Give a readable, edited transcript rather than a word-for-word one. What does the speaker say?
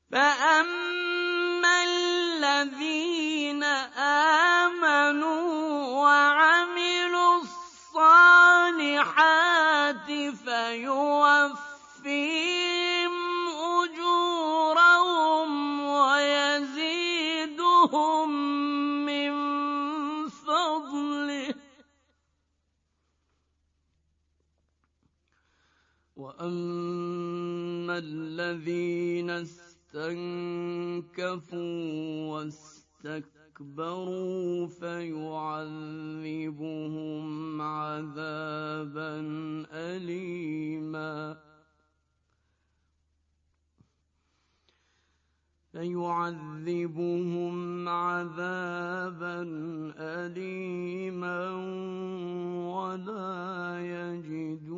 فَأَمَّا الَّذِينَ آمَنُوا وَعَمِلُوا الصَّالِحَاتِ فَيُوَفِّيهِمْ أُجُورَهُمْ وَيَزِيدُهُم مِّن فَضْلِهِ ۖ وَأَمَّا الَّذِينَ اسْتَنكَفُوا وَاسْتَكْبَرُوا فَيُعَذِّبُهُمْ عَذَابًا أَلِيمًا وَلَا يَجِدُونَ